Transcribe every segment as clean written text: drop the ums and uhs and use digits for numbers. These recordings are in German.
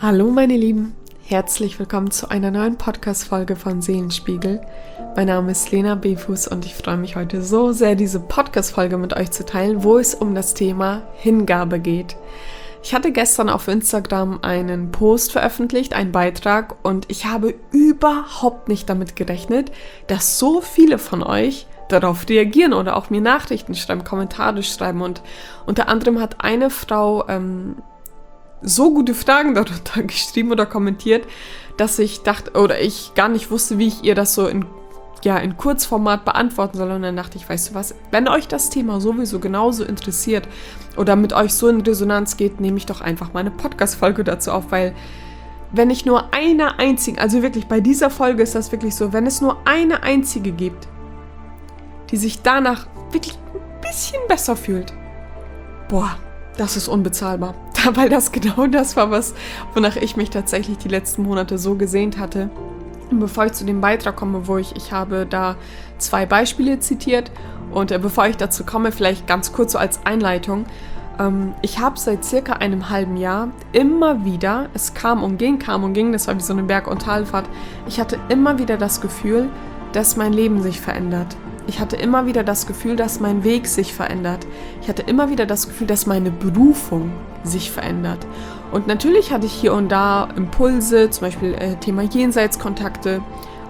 Hallo meine Lieben, herzlich willkommen zu einer neuen Podcast-Folge von Seelenspiegel. Mein Name ist Lena Befuß und ich freue mich heute so sehr, diese Podcast-Folge mit euch zu teilen, wo es um das Thema Hingabe geht. Ich hatte gestern auf Instagram einen Post veröffentlicht, einen Beitrag, und ich habe überhaupt nicht damit gerechnet, dass so viele von euch darauf reagieren oder auch mir Nachrichten schreiben, Kommentare schreiben, und unter anderem hat eine Frau so gute Fragen darunter geschrieben oder kommentiert, dass ich dachte, oder ich gar nicht wusste, wie ich ihr das so in Kurzformat beantworten soll. Und dann dachte ich, weißt du was, wenn euch das Thema sowieso genauso interessiert oder mit euch so in Resonanz geht, nehme ich doch einfach mal eine Podcast-Folge dazu auf, weil wenn ich nur eine einzige, also wirklich bei dieser Folge ist das wirklich so, wenn es nur eine einzige gibt, die sich danach wirklich ein bisschen besser fühlt, boah, das ist unbezahlbar. Weil das genau das war, wonach ich mich tatsächlich die letzten Monate so gesehnt hatte. Und bevor ich zu dem Beitrag komme, ich habe da 2 Beispiele zitiert, und bevor ich dazu komme, vielleicht ganz kurz so als Einleitung. Ich habe seit circa einem halben Jahr immer wieder, es kam und ging, das war wie so eine Berg- und Talfahrt, ich hatte immer wieder das Gefühl, dass mein Leben sich verändert. Ich hatte immer wieder das Gefühl, dass mein Weg sich verändert. Ich hatte immer wieder das Gefühl, dass meine Berufung sich verändert. Und natürlich hatte ich hier und da Impulse, zum Beispiel Thema Jenseitskontakte.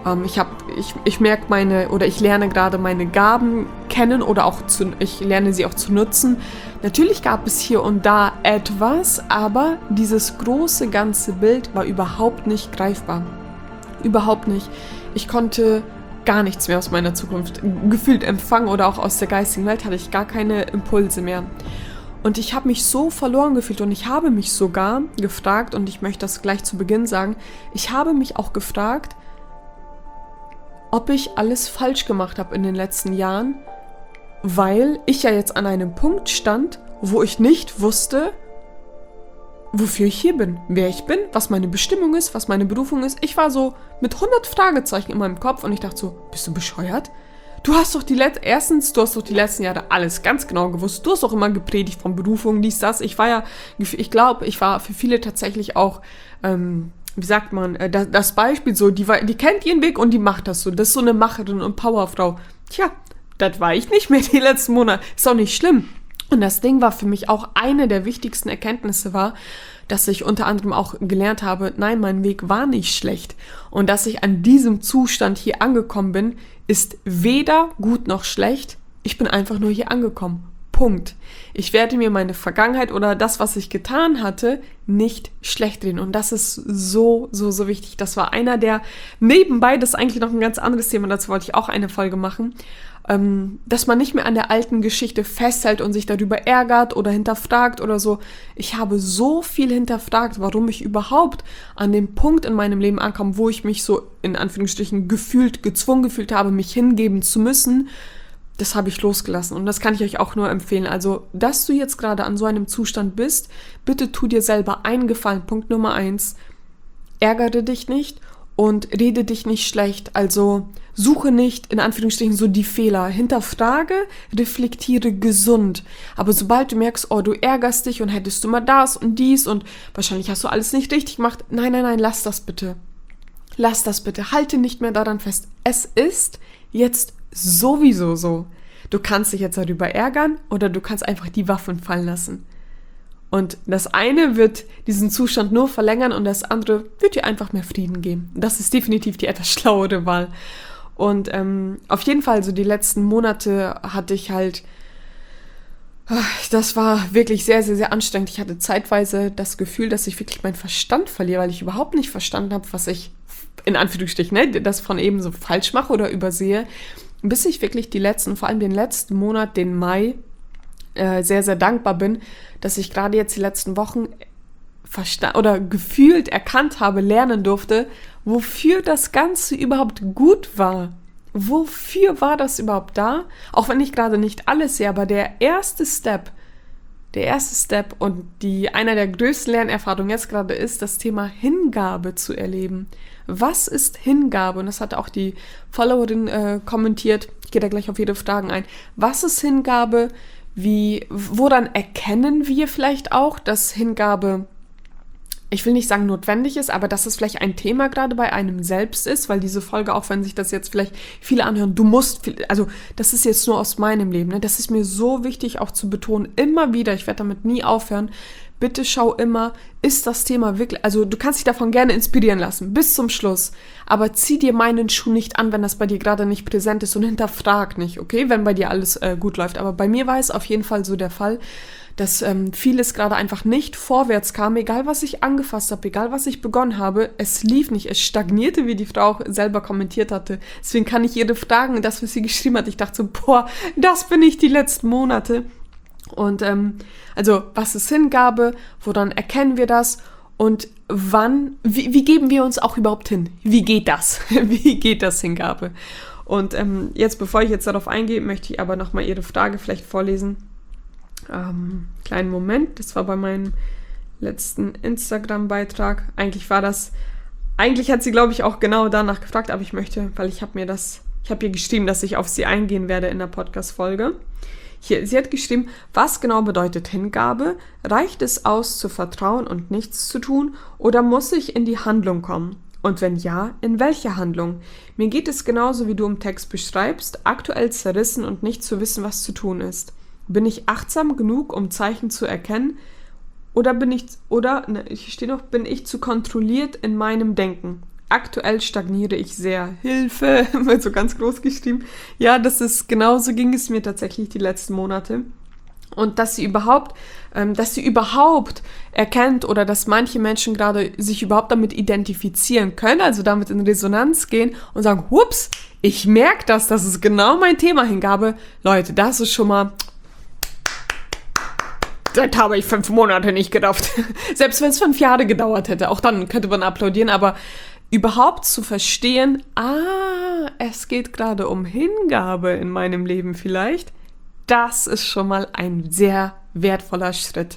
Ich lerne gerade meine Gaben kennen oder auch ich lerne sie auch zu nutzen. Natürlich gab es hier und da etwas, aber dieses große ganze Bild war überhaupt nicht greifbar. Überhaupt nicht. Ich konnte gar nichts mehr aus meiner Zukunft gefühlt empfangen, oder auch aus der geistigen Welt hatte ich gar keine Impulse mehr. Und ich habe mich so verloren gefühlt, und ich habe mich sogar gefragt, und ich möchte das gleich zu Beginn sagen, ich habe mich auch gefragt, ob ich alles falsch gemacht habe in den letzten Jahren, weil ich ja jetzt an einem Punkt stand, wo ich nicht wusste, wofür ich hier bin, wer ich bin, was meine Bestimmung ist, was meine Berufung ist. Ich war so mit 100 Fragezeichen in meinem Kopf, und ich dachte so, bist du bescheuert? Du hast doch die letzten Jahre alles ganz genau gewusst. Du hast doch immer gepredigt von Berufung, dies, das. Ich glaube, ich war für viele tatsächlich auch, das Beispiel so, die kennt ihren Weg und die macht das so. Das ist so eine Macherin und Powerfrau. Tja, das war ich nicht mehr die letzten Monate. Ist auch nicht schlimm. Und das Ding war für mich auch, eine der wichtigsten Erkenntnisse war, dass ich unter anderem auch gelernt habe, nein, mein Weg war nicht schlecht. Und dass ich an diesem Zustand hier angekommen bin, ist weder gut noch schlecht. Ich bin einfach nur hier angekommen. Punkt. Ich werde mir meine Vergangenheit oder das, was ich getan hatte, nicht schlecht reden. Und das ist so, so, so wichtig. Das war einer der, nebenbei, das ist eigentlich noch ein ganz anderes Thema, dazu wollte ich auch eine Folge machen, dass man nicht mehr an der alten Geschichte festhält und sich darüber ärgert oder hinterfragt oder so. Ich habe so viel hinterfragt, warum ich überhaupt an dem Punkt in meinem Leben ankam, wo ich mich so in Anführungsstrichen gezwungen gefühlt habe, mich hingeben zu müssen. Das habe ich losgelassen, und das kann ich euch auch nur empfehlen. Also, dass du jetzt gerade an so einem Zustand bist, bitte tu dir selber einen Gefallen. Punkt Nummer 1, ärgere dich nicht und rede dich nicht schlecht. Also suche nicht, in Anführungsstrichen, so die Fehler. Hinterfrage, reflektiere gesund. Aber sobald du merkst, oh, du ärgerst dich und hättest du mal das und dies und wahrscheinlich hast du alles nicht richtig gemacht. Nein, lass das bitte. Lass das bitte. Halte nicht mehr daran fest. Es ist jetzt sowieso so. Du kannst dich jetzt darüber ärgern oder du kannst einfach die Waffen fallen lassen. Und das eine wird diesen Zustand nur verlängern und das andere wird dir einfach mehr Frieden geben. Das ist definitiv die etwas schlauere Wahl. Und auf jeden Fall, so die letzten Monate hatte ich halt, das war wirklich sehr, sehr, sehr anstrengend. Ich hatte zeitweise das Gefühl, dass ich wirklich meinen Verstand verliere, weil ich überhaupt nicht verstanden habe, was ich, in Anführungsstrichen, das von eben so falsch mache oder übersehe, bis ich wirklich vor allem den letzten Monat, den Mai, sehr, sehr dankbar bin, dass ich gerade jetzt die letzten Wochen gefühlt erkannt habe, lernen durfte, wofür das Ganze überhaupt gut war. Wofür war das überhaupt da? Auch wenn ich gerade nicht alles sehe, aber der erste Step und einer der größten Lernerfahrungen jetzt gerade ist, das Thema Hingabe zu erleben. Was ist Hingabe? Und das hat auch die Followerin kommentiert. Ich gehe da gleich auf jede Frage ein. Was ist Hingabe? Woran erkennen wir vielleicht auch, dass Hingabe ich will nicht sagen notwendig ist, aber dass es vielleicht ein Thema gerade bei einem selbst ist, weil diese Folge, auch wenn sich das jetzt vielleicht viele anhören, also das ist jetzt nur aus meinem Leben, ne? Das ist mir so wichtig auch zu betonen, immer wieder, ich werde damit nie aufhören, bitte schau immer, ist das Thema wirklich, also du kannst dich davon gerne inspirieren lassen, bis zum Schluss, aber zieh dir meinen Schuh nicht an, wenn das bei dir gerade nicht präsent ist und hinterfrag nicht, okay, wenn bei dir alles gut läuft. Aber bei mir war es auf jeden Fall so der Fall, dass vieles gerade einfach nicht vorwärts kam, egal was ich angefasst habe, egal was ich begonnen habe, es lief nicht, es stagnierte, wie die Frau auch selber kommentiert hatte. Deswegen kann ich jede fragen, das, was sie geschrieben hat, ich dachte so, boah, das bin ich die letzten Monate. Und also, was ist Hingabe, woran erkennen wir das und wann, wie geben wir uns auch überhaupt hin? Wie geht das? Wie geht das, Hingabe? Und jetzt, bevor ich jetzt darauf eingehe, möchte ich aber nochmal Ihre Frage vielleicht vorlesen. Kleinen Moment, das war bei meinem letzten Instagram-Beitrag. Eigentlich hat sie, glaube ich, auch genau danach gefragt, aber ich möchte, weil ich habe ihr geschrieben, dass ich auf sie eingehen werde in der Podcast-Folge. Sie hat geschrieben, was genau bedeutet Hingabe? Reicht es aus, zu vertrauen und nichts zu tun? Oder muss ich in die Handlung kommen? Und wenn ja, in welche Handlung? Mir geht es genauso, wie du im Text beschreibst, aktuell zerrissen und nicht zu wissen, was zu tun ist. Bin ich achtsam genug, um Zeichen zu erkennen? Bin ich zu kontrolliert in meinem Denken? Aktuell stagniere ich sehr. Hilfe, wird so ganz groß geschrieben. Ja, genauso ging es mir tatsächlich die letzten Monate. Und dass sie überhaupt erkennt oder dass manche Menschen gerade sich überhaupt damit identifizieren können, also damit in Resonanz gehen und sagen, hups, ich merke das ist genau mein Thema, Hingabe. Leute, das ist schon mal, das habe ich 5 Monate nicht gerafft. Selbst wenn es 5 Jahre gedauert hätte, auch dann könnte man applaudieren, aber überhaupt zu verstehen, es geht gerade um Hingabe in meinem Leben vielleicht, das ist schon mal ein sehr wertvoller Schritt.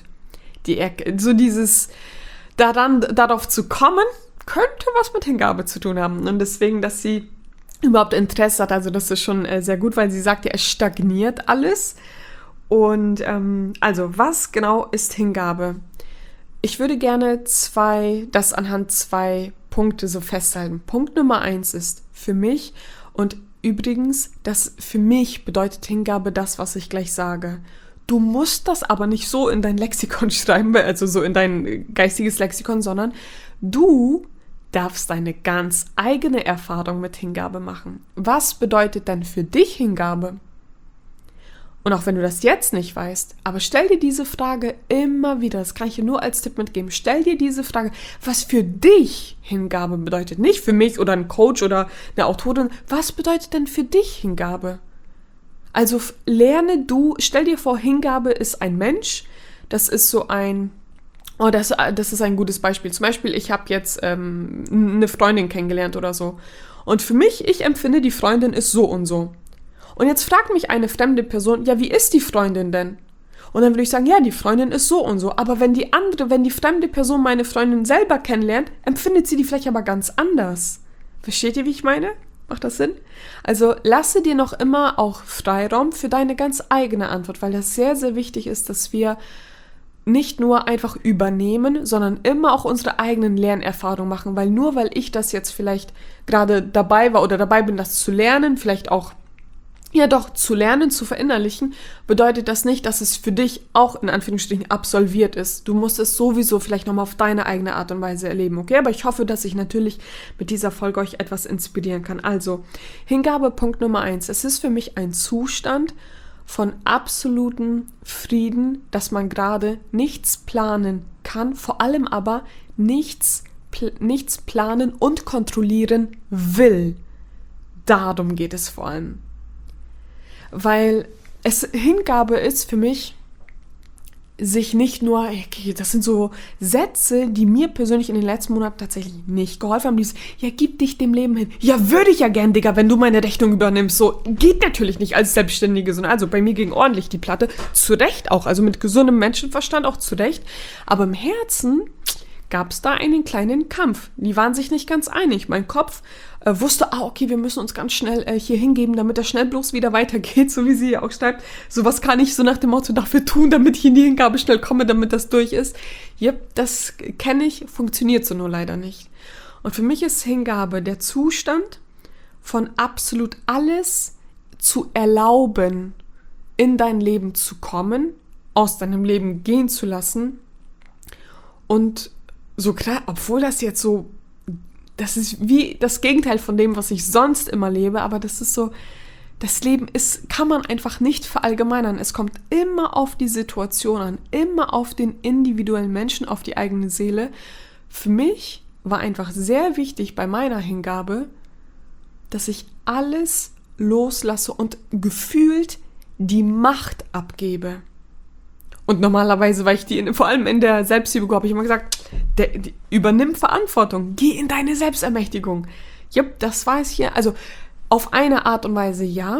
Darauf zu kommen, könnte was mit Hingabe zu tun haben. Und deswegen, dass sie überhaupt Interesse hat, also das ist schon sehr gut, weil sie sagt ja, es stagniert alles. Und also, was genau ist Hingabe? Ich würde gerne das anhand 2 Punkte so festhalten. Punkt Nummer 1 ist für mich, und übrigens, das für mich bedeutet Hingabe das, was ich gleich sage. Du musst das aber nicht so in dein Lexikon schreiben, also so in dein geistiges Lexikon, sondern du darfst deine ganz eigene Erfahrung mit Hingabe machen. Was bedeutet denn für dich Hingabe? Und auch wenn du das jetzt nicht weißt, aber stell dir diese Frage immer wieder, das kann ich dir nur als Tipp mitgeben, stell dir diese Frage, was für dich Hingabe bedeutet. Nicht für mich oder ein Coach oder eine Autorin, was bedeutet denn für dich Hingabe? Also stell dir vor, Hingabe ist ein Mensch, das ist so das ist ein gutes Beispiel. Zum Beispiel, ich habe jetzt eine Freundin kennengelernt oder so. Und für mich, ich empfinde, die Freundin ist so und so. Und jetzt fragt mich eine fremde Person, ja, wie ist die Freundin denn? Und dann würde ich sagen, ja, die Freundin ist so und so. Aber wenn die fremde Person meine Freundin selber kennenlernt, empfindet sie die vielleicht aber ganz anders. Versteht ihr, wie ich meine? Macht das Sinn? Also lasse dir noch immer auch Freiraum für deine ganz eigene Antwort, weil das sehr, sehr wichtig ist, dass wir nicht nur einfach übernehmen, sondern immer auch unsere eigenen Lernerfahrungen machen, weil nur weil ich das jetzt vielleicht gerade dabei war oder dabei bin, das zu lernen, vielleicht auch zu lernen, zu verinnerlichen, bedeutet das nicht, dass es für dich auch in Anführungsstrichen absolviert ist. Du musst es sowieso vielleicht nochmal auf deine eigene Art und Weise erleben, okay? Aber ich hoffe, dass ich natürlich mit dieser Folge euch etwas inspirieren kann. Also, Hingabe, Punkt Nummer 1. Es ist für mich ein Zustand von absolutem Frieden, dass man gerade nichts planen kann, vor allem aber nichts planen und kontrollieren will. Darum geht es vor allem. Weil Hingabe ist für mich, sich nicht nur, das sind so Sätze, die mir persönlich in den letzten Monaten tatsächlich nicht geholfen haben. Dieses, ja, gib dich dem Leben hin. Ja, würde ich ja gern, Digga, wenn du meine Rechnung übernimmst. So, geht natürlich nicht als Selbstständige. Also bei mir ging ordentlich die Platte. Zu Recht auch, also mit gesundem Menschenverstand auch zu Recht. Aber im Herzen gab es da einen kleinen Kampf. Die waren sich nicht ganz einig. Mein Kopf wusste, okay, wir müssen uns ganz schnell hier hingeben, damit das schnell bloß wieder weitergeht, so wie sie ja auch schreibt. Sowas kann ich so nach dem Motto dafür tun, damit ich in die Hingabe schnell komme, damit das durch ist. Yep, das kenne ich, funktioniert so nur leider nicht. Und für mich ist Hingabe der Zustand von absolut alles zu erlauben, in dein Leben zu kommen, aus deinem Leben gehen zu lassen. Und so klar, obwohl das jetzt so, das ist wie das Gegenteil von dem, was ich sonst immer lebe, aber das ist so, das Leben ist, kann man einfach nicht verallgemeinern. Es kommt immer auf die Situation an, immer auf den individuellen Menschen, auf die eigene Seele. Für mich war einfach sehr wichtig bei meiner Hingabe, dass ich alles loslasse und gefühlt die Macht abgebe. Und normalerweise, weil ich vor allem in der Selbstliebe habe ich immer gesagt, übernimm Verantwortung, geh in deine Selbstermächtigung. Jupp, das weiß ich ja. Also auf eine Art und Weise ja,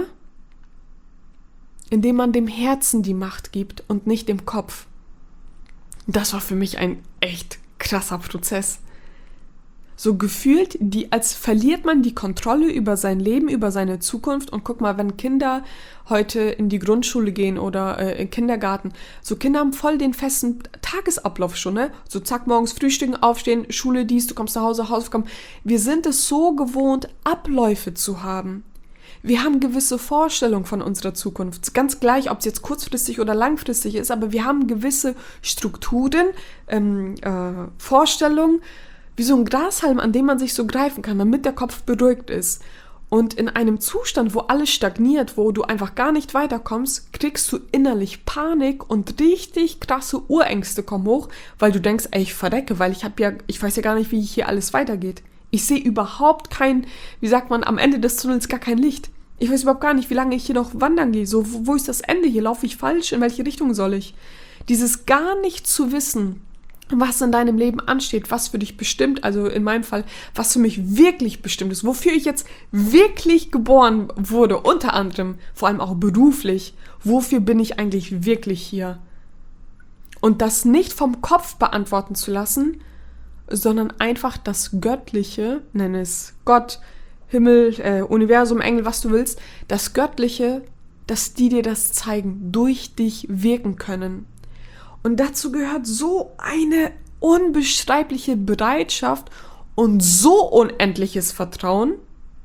indem man dem Herzen die Macht gibt und nicht dem Kopf. Das war für mich ein echt krasser Prozess. So gefühlt, als verliert man die Kontrolle über sein Leben, über seine Zukunft. Und guck mal, wenn Kinder heute in die Grundschule gehen oder in den Kindergarten, so Kinder haben voll den festen Tagesablauf schon, ne? So zack, morgens frühstücken, aufstehen, Schule dies, du kommst nach Hause, Hausaufgaben. Wir sind es so gewohnt, Abläufe zu haben. Wir haben gewisse Vorstellungen von unserer Zukunft. Ganz gleich, ob es jetzt kurzfristig oder langfristig ist, aber wir haben gewisse Strukturen, Vorstellungen, wie so ein Grashalm, an dem man sich so greifen kann, damit der Kopf beruhigt ist. Und in einem Zustand, wo alles stagniert, wo du einfach gar nicht weiterkommst, kriegst du innerlich Panik und richtig krasse Urängste kommen hoch, weil du denkst, ey, ich verrecke, weil ich weiß ja gar nicht, wie hier alles weitergeht. Ich sehe überhaupt am Ende des Tunnels gar kein Licht. Ich weiß überhaupt gar nicht, wie lange ich hier noch wandern gehe. So, wo ist das Ende hier? Laufe ich falsch? In welche Richtung soll ich? Dieses gar nicht zu wissen, was in deinem Leben ansteht, was für dich bestimmt, also in meinem Fall, was für mich wirklich bestimmt ist, wofür ich jetzt wirklich geboren wurde, unter anderem, vor allem auch beruflich, wofür bin ich eigentlich wirklich hier? Und das nicht vom Kopf beantworten zu lassen, sondern einfach das Göttliche, nenne es Gott, Himmel, Universum, Engel, was du willst, das Göttliche, dass die dir das zeigen, durch dich wirken können. Und dazu gehört so eine unbeschreibliche Bereitschaft und so unendliches Vertrauen,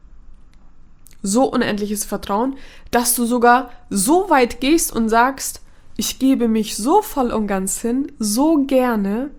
dass du sogar so weit gehst und sagst, ich gebe mich so voll und ganz hin, so gerne,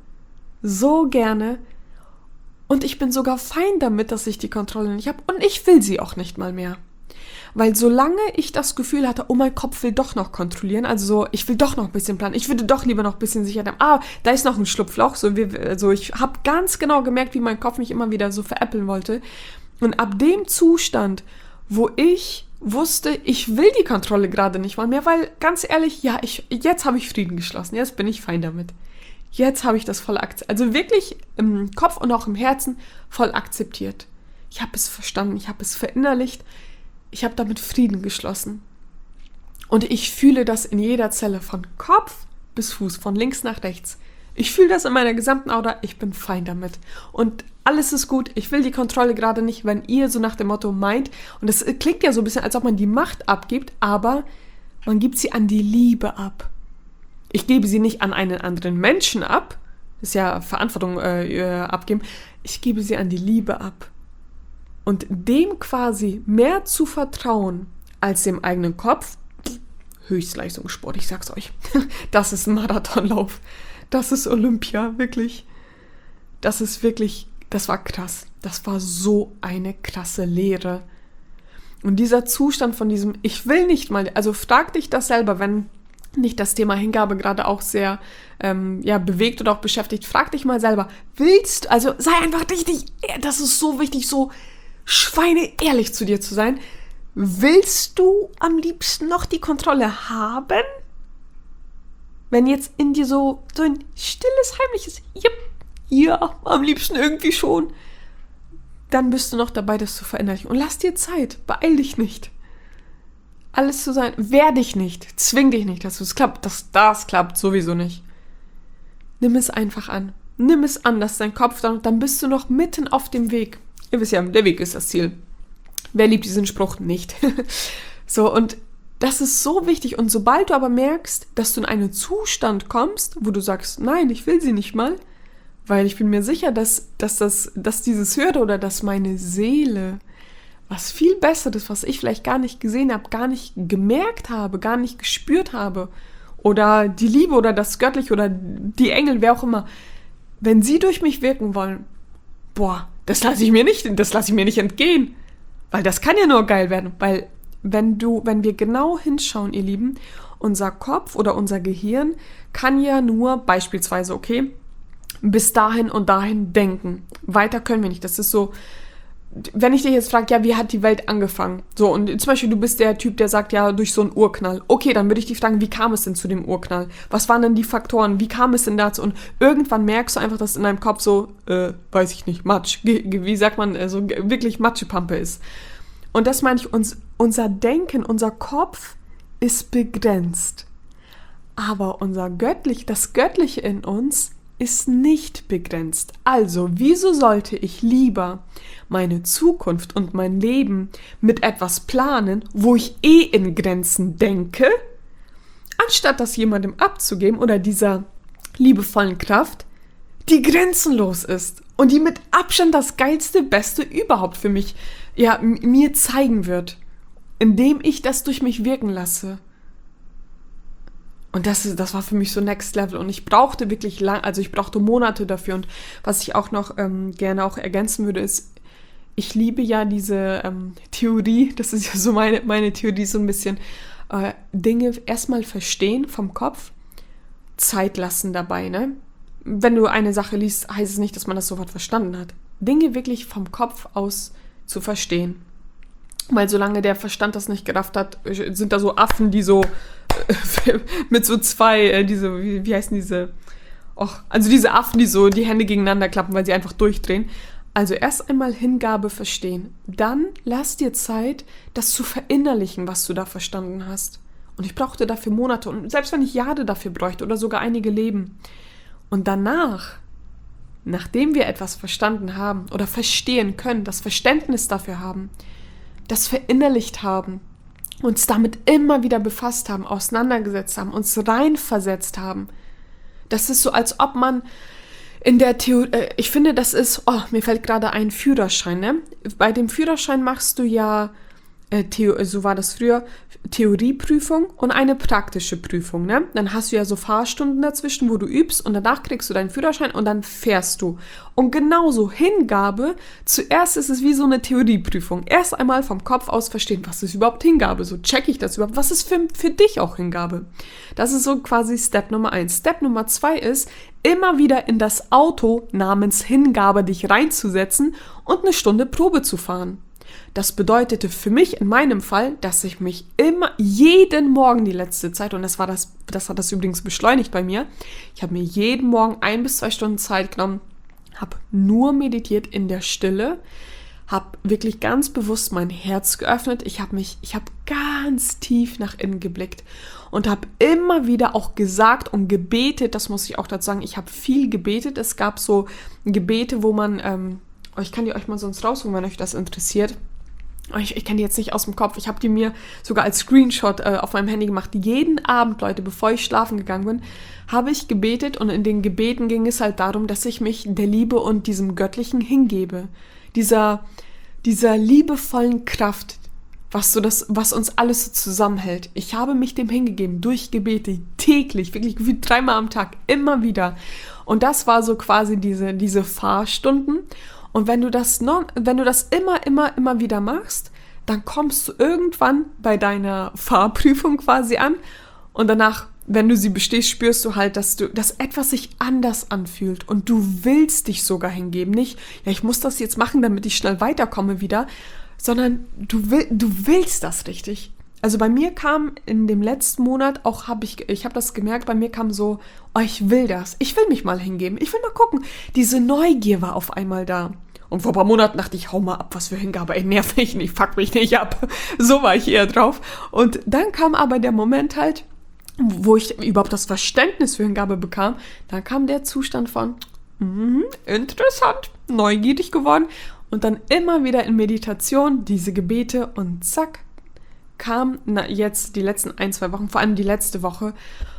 und ich bin sogar fein damit, dass ich die Kontrolle nicht habe und ich will sie auch nicht mal mehr. Weil solange ich das Gefühl hatte, oh, mein Kopf will doch noch kontrollieren, also so, ich will doch noch ein bisschen planen, ich würde doch lieber noch ein bisschen Sicherheit haben, da ist noch ein Schlupfloch, ich habe ganz genau gemerkt, wie mein Kopf mich immer wieder so veräppeln wollte. Und ab dem Zustand, wo ich wusste, ich will die Kontrolle gerade nicht mal mehr, weil ganz ehrlich, jetzt habe ich Frieden geschlossen, jetzt bin ich fein damit. Jetzt habe ich das voll akzeptiert, also wirklich im Kopf und auch im Herzen voll akzeptiert. Ich habe es verstanden, ich habe es verinnerlicht, ich habe damit Frieden geschlossen. Und ich fühle das in jeder Zelle, von Kopf bis Fuß, von links nach rechts. Ich fühle das in meiner gesamten Aura, ich bin fein damit. Und alles ist gut, ich will die Kontrolle gerade nicht, wenn ihr so nach dem Motto meint, und das klingt ja so ein bisschen, als ob man die Macht abgibt, aber man gibt sie an die Liebe ab. Ich gebe sie nicht an einen anderen Menschen ab, das ist ja Verantwortung abgeben, ich gebe sie an die Liebe ab. Und dem quasi mehr zu vertrauen als dem eigenen Kopf, Höchstleistungssport, ich sag's euch, das ist ein Marathonlauf, das ist Olympia, wirklich. Das war krass. Das war so eine krasse Lehre. Und dieser Zustand von diesem, ich will nicht mal, also frag dich das selber, wenn nicht das Thema Hingabe gerade auch sehr bewegt oder auch beschäftigt, frag dich mal selber, also sei einfach richtig, das ist so wichtig, so schweineehrlich zu dir zu sein. Willst du am liebsten noch die Kontrolle haben? Wenn jetzt in dir so ein stilles, heimliches, ja, am liebsten irgendwie schon, dann bist du noch dabei, das zu verinnerlichen. Und lass dir Zeit, beeil dich nicht. Alles zu sein, wehr dich nicht, zwing dich nicht, dass es klappt, das klappt sowieso nicht. Nimm es einfach an. nimm es an, dass dein Kopf dann bist du noch mitten auf dem Weg. Ihr wisst ja, der Weg ist das Ziel. Wer liebt diesen Spruch nicht? So, und das ist so wichtig. Und sobald du aber merkst, dass du in einen Zustand kommst, wo du sagst, nein, ich will sie nicht mal, weil ich bin mir sicher, dass dieses Höhere oder dass meine Seele was viel Besseres, was ich vielleicht gar nicht gesehen habe, gar nicht gemerkt habe, gar nicht gespürt habe, oder die Liebe oder das Göttliche oder die Engel, wer auch immer, wenn sie durch mich wirken wollen, das lasse ich mir nicht entgehen, weil das kann ja nur geil werden, weil wenn wir genau hinschauen, ihr Lieben, unser Kopf oder unser Gehirn kann ja nur beispielsweise, okay, bis dahin und dahin denken. Weiter können wir nicht. Das ist so, wenn ich dich jetzt frage, ja, wie hat die Welt angefangen? So, und zum Beispiel, du bist der Typ, der sagt, ja, durch so einen Urknall. Okay, dann würde ich dich fragen, wie kam es denn zu dem Urknall? Was waren denn die Faktoren? Wie kam es denn dazu? Und irgendwann merkst du einfach, dass in deinem Kopf so, weiß ich nicht, Matsch, wie sagt man, so wirklich Matschepampe ist. Und das meine ich, unser Denken, unser Kopf ist begrenzt. Aber das Göttliche in uns ist nicht begrenzt. Also, wieso sollte ich lieber meine Zukunft und mein Leben mit etwas planen, wo ich in Grenzen denke, anstatt das jemandem abzugeben oder dieser liebevollen Kraft, die grenzenlos ist und die mit Abstand das geilste, beste überhaupt für mich, ja, mir zeigen wird, indem ich das durch mich wirken lasse. Und das war für mich so Next Level und ich brauchte wirklich ich brauchte Monate dafür. Und was ich auch noch gerne auch ergänzen würde, ist, ich liebe ja diese Theorie, das ist ja so meine Theorie, so ein bisschen Dinge erstmal verstehen vom Kopf, Zeit lassen dabei, ne? Wenn du eine Sache liest, heißt es nicht, dass man das sofort verstanden hat. Dinge wirklich vom Kopf aus zu verstehen. Weil solange der Verstand das nicht gerafft hat, sind da so Affen, die so mit so zwei, wie heißen diese? Also diese Affen, die so die Hände gegeneinander klappen, weil sie einfach durchdrehen. Also erst einmal Hingabe verstehen. Dann lass dir Zeit, das zu verinnerlichen, was du da verstanden hast. Und ich brauchte dafür Monate und selbst wenn ich Jahre dafür bräuchte oder sogar einige Leben. Und danach, nachdem wir etwas verstanden haben oder verstehen können, das Verständnis dafür haben, das verinnerlicht haben, uns damit immer wieder befasst haben, auseinandergesetzt haben, uns reinversetzt haben. Das ist so, als ob man in der Theorie, ich finde, das ist, mir fällt gerade ein Führerschein, ne? Bei dem Führerschein machst du ja, so war das früher, Theorieprüfung und eine praktische Prüfung, ne? Dann hast du ja so Fahrstunden dazwischen, wo du übst und danach kriegst du deinen Führerschein und dann fährst du. Und genauso Hingabe, zuerst ist es wie so eine Theorieprüfung. Erst einmal vom Kopf aus verstehen, was ist überhaupt Hingabe? So check ich das überhaupt? Was ist für dich auch Hingabe? Das ist so quasi Step Nummer 1. Step Nummer 2 ist, immer wieder in das Auto namens Hingabe dich reinzusetzen und eine Stunde Probe zu fahren. Das bedeutete für mich in meinem Fall, dass ich mich immer jeden Morgen die letzte Zeit, und das hat das übrigens beschleunigt bei mir, ich habe mir jeden Morgen 1 bis 2 Stunden Zeit genommen, habe nur meditiert in der Stille, habe wirklich ganz bewusst mein Herz geöffnet, ich habe ganz tief nach innen geblickt und habe immer wieder auch gesagt und gebetet, das muss ich auch dazu sagen, ich habe viel gebetet, es gab so Gebete, wo man, ich kann die euch mal sonst rausholen, wenn euch das interessiert. Ich kenne die jetzt nicht aus dem Kopf. Ich habe die mir sogar als Screenshot auf meinem Handy gemacht. Jeden Abend, Leute, bevor ich schlafen gegangen bin, habe ich gebetet. Und in den Gebeten ging es halt darum, dass ich mich der Liebe und diesem Göttlichen hingebe. Dieser liebevollen Kraft, was uns alles so zusammenhält. Ich habe mich dem hingegeben, durch Gebete, täglich, wirklich wie 3-mal am Tag, immer wieder. Und das war so quasi diese Fahrstunden. Und wenn du das immer wieder machst, dann kommst du irgendwann bei deiner Fahrprüfung quasi an und danach, wenn du sie bestehst, spürst du halt, dass etwas sich anders anfühlt und du willst dich sogar hingeben. Nicht, ja, ich muss das jetzt machen, damit ich schnell weiterkomme wieder, sondern du willst das richtig. Also bei mir kam in dem letzten Monat auch, ich habe das gemerkt, bei mir kam so, ich will das, ich will mich mal hingeben, ich will mal gucken. Diese Neugier war auf einmal da. Und vor ein paar Monaten dachte ich, hau mal ab, was für Hingabe, nerv mich nicht, fuck mich nicht ab. So war ich eher drauf. Und dann kam aber der Moment halt, wo ich überhaupt das Verständnis für Hingabe bekam, dann kam der Zustand von, interessant, neugierig geworden. Und dann immer wieder in Meditation diese Gebete und zack, kam jetzt die letzten 1-2 Wochen, vor allem die letzte Woche,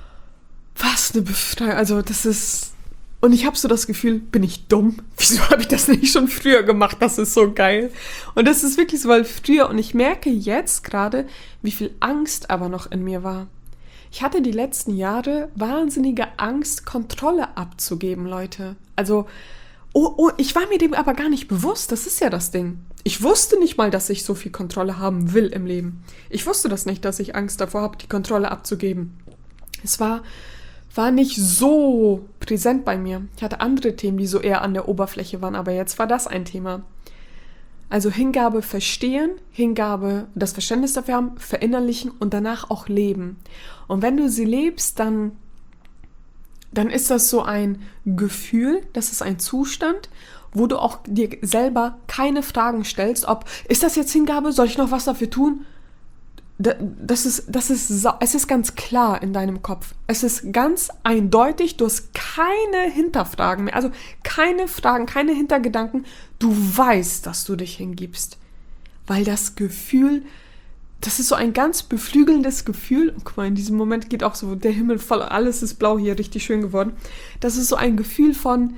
was eine Befreiung. Also das ist, und ich habe so das Gefühl, bin ich dumm? Wieso habe ich das nicht schon früher gemacht? Das ist so geil. Und das ist wirklich so, weil früher, und ich merke jetzt gerade, wie viel Angst aber noch in mir war. Ich hatte die letzten Jahre wahnsinnige Angst, Kontrolle abzugeben, Leute. Also, ich war mir dem aber gar nicht bewusst. Das ist ja das Ding. Ich wusste nicht mal, dass ich so viel Kontrolle haben will im Leben. Ich wusste das nicht, dass ich Angst davor habe, die Kontrolle abzugeben. Es war nicht so präsent bei mir. Ich hatte andere Themen, die so eher an der Oberfläche waren, aber jetzt war das ein Thema. Also Hingabe verstehen, Hingabe das Verständnis dafür haben, verinnerlichen und danach auch leben. Und wenn du sie lebst, dann ist das so ein Gefühl, das ist ein Zustand, wo du auch dir selber keine Fragen stellst, ist das jetzt Hingabe, soll ich noch was dafür tun? Es ist ganz klar in deinem Kopf. Es ist ganz eindeutig, du hast keine Hinterfragen mehr, also keine Fragen, keine Hintergedanken. Du weißt, dass du dich hingibst, weil das Gefühl, das ist so ein ganz beflügelndes Gefühl. Und guck mal, in diesem Moment geht auch so der Himmel voll, alles ist blau hier, richtig schön geworden. Das ist so ein Gefühl von,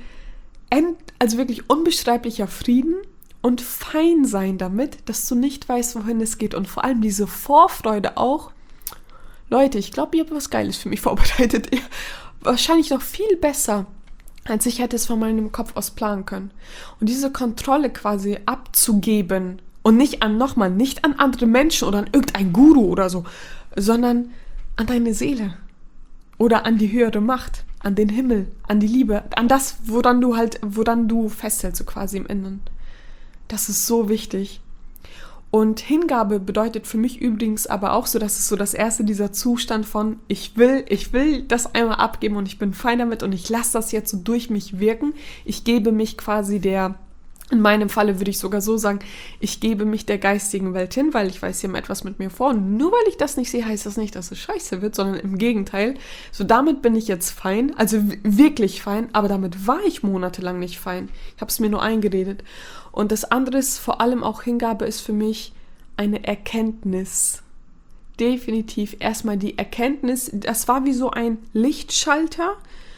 also wirklich unbeschreiblicher Frieden und fein sein damit, dass du nicht weißt, wohin es geht. Und vor allem diese Vorfreude auch. Leute, ich glaube, ihr habt was Geiles für mich vorbereitet. Wahrscheinlich noch viel besser, als ich hätte es von meinem Kopf aus planen können. Und diese Kontrolle quasi abzugeben und nicht an andere Menschen oder an irgendein Guru oder so, sondern an deine Seele oder an die höhere Macht, an den Himmel, an die Liebe, an das, woran du festhältst, so quasi im Inneren. Das ist so wichtig. Und Hingabe bedeutet für mich übrigens aber auch so, das ist so das erste, dieser Zustand von, ich will das einmal abgeben und ich bin fein damit und ich lasse das jetzt so durch mich wirken. Ich gebe mich quasi in meinem Falle würde ich sogar so sagen, ich gebe mich der geistigen Welt hin, weil ich weiß, sie haben etwas mit mir vor. Und nur weil ich das nicht sehe, heißt das nicht, dass es scheiße wird, sondern im Gegenteil. So, damit bin ich jetzt fein, also wirklich fein, aber damit war ich monatelang nicht fein. Ich habe es mir nur eingeredet. Und das andere ist, vor allem auch Hingabe, ist für mich eine Erkenntnis. Definitiv erstmal die Erkenntnis, das war wie so ein Lichtschalter.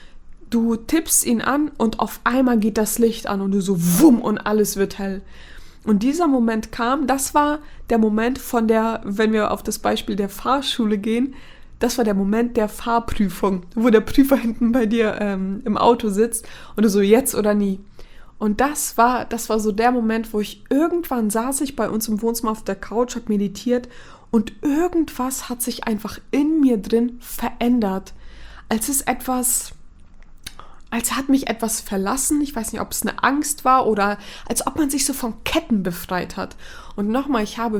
Du tippst ihn an und auf einmal geht das Licht an und du so wumm und alles wird hell. Und dieser Moment kam, das war der Moment wenn wir auf das Beispiel der Fahrschule gehen, das war der Moment der Fahrprüfung, wo der Prüfer hinten bei dir im Auto sitzt und du so jetzt oder nie. Und das war so der Moment, wo irgendwann saß ich bei uns im Wohnzimmer auf der Couch, habe meditiert und irgendwas hat sich einfach in mir drin verändert. Als hat mich etwas verlassen, ich weiß nicht, ob es eine Angst war oder als ob man sich so von Ketten befreit hat. Und nochmal, ich habe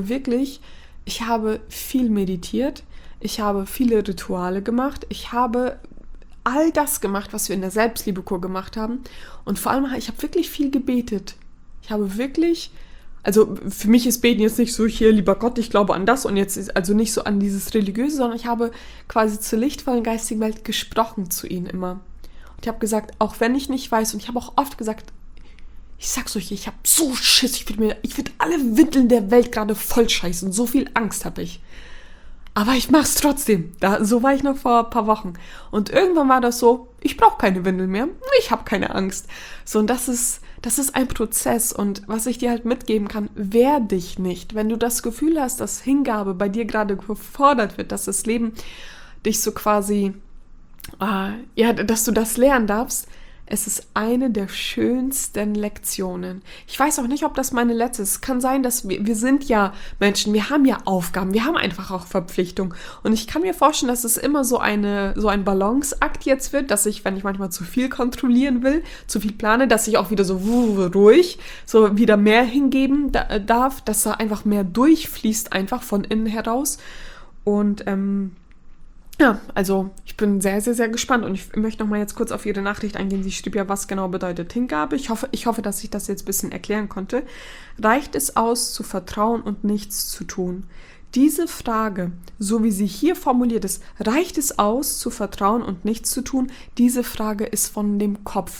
viel meditiert, ich habe viele Rituale gemacht, ich habe all das gemacht, was wir in der Selbstliebekur gemacht haben. Und vor allem, ich habe wirklich viel gebetet. Ich habe wirklich, also für mich ist Beten jetzt nicht so, hier, lieber Gott, ich glaube an das und jetzt ist also nicht so an dieses Religiöse, sondern ich habe quasi zur lichtvollen geistigen Welt gesprochen zu ihnen immer. Und ich habe gesagt, auch wenn ich nicht weiß, und ich habe auch oft gesagt, ich sag's euch, ich habe so Schiss, ich würde alle Windeln der Welt gerade voll scheißen, so viel Angst habe ich. Aber ich mach's trotzdem. So war ich noch vor ein paar Wochen. Und irgendwann war das so, ich brauche keine Windeln mehr, ich habe keine Angst. So, und das ist ein Prozess. Und was ich dir halt mitgeben kann, wehr dich nicht. Wenn du das Gefühl hast, dass Hingabe bei dir gerade gefordert wird, dass das Leben dich so quasi dass du das lernen darfst, es ist eine der schönsten Lektionen. Ich weiß auch nicht, ob das meine letzte ist. Es kann sein, dass wir sind ja Menschen, wir haben ja Aufgaben, wir haben einfach auch Verpflichtungen. Und ich kann mir vorstellen, dass es immer so ein Balanceakt jetzt wird, dass ich, wenn ich manchmal zu viel kontrollieren will, zu viel plane, dass ich auch wieder so ruhig, so wieder mehr hingeben darf, dass da einfach mehr durchfließt, einfach von innen heraus. Und ja, also ich bin sehr, sehr, sehr gespannt und ich möchte noch mal jetzt kurz auf Ihre Nachricht eingehen. Sie schrieb ja, was genau bedeutet Hingabe. Ich hoffe, dass ich das jetzt ein bisschen erklären konnte. Reicht es aus, zu vertrauen und nichts zu tun? Diese Frage, so wie sie hier formuliert ist, reicht es aus, zu vertrauen und nichts zu tun? Diese Frage ist von dem Kopf.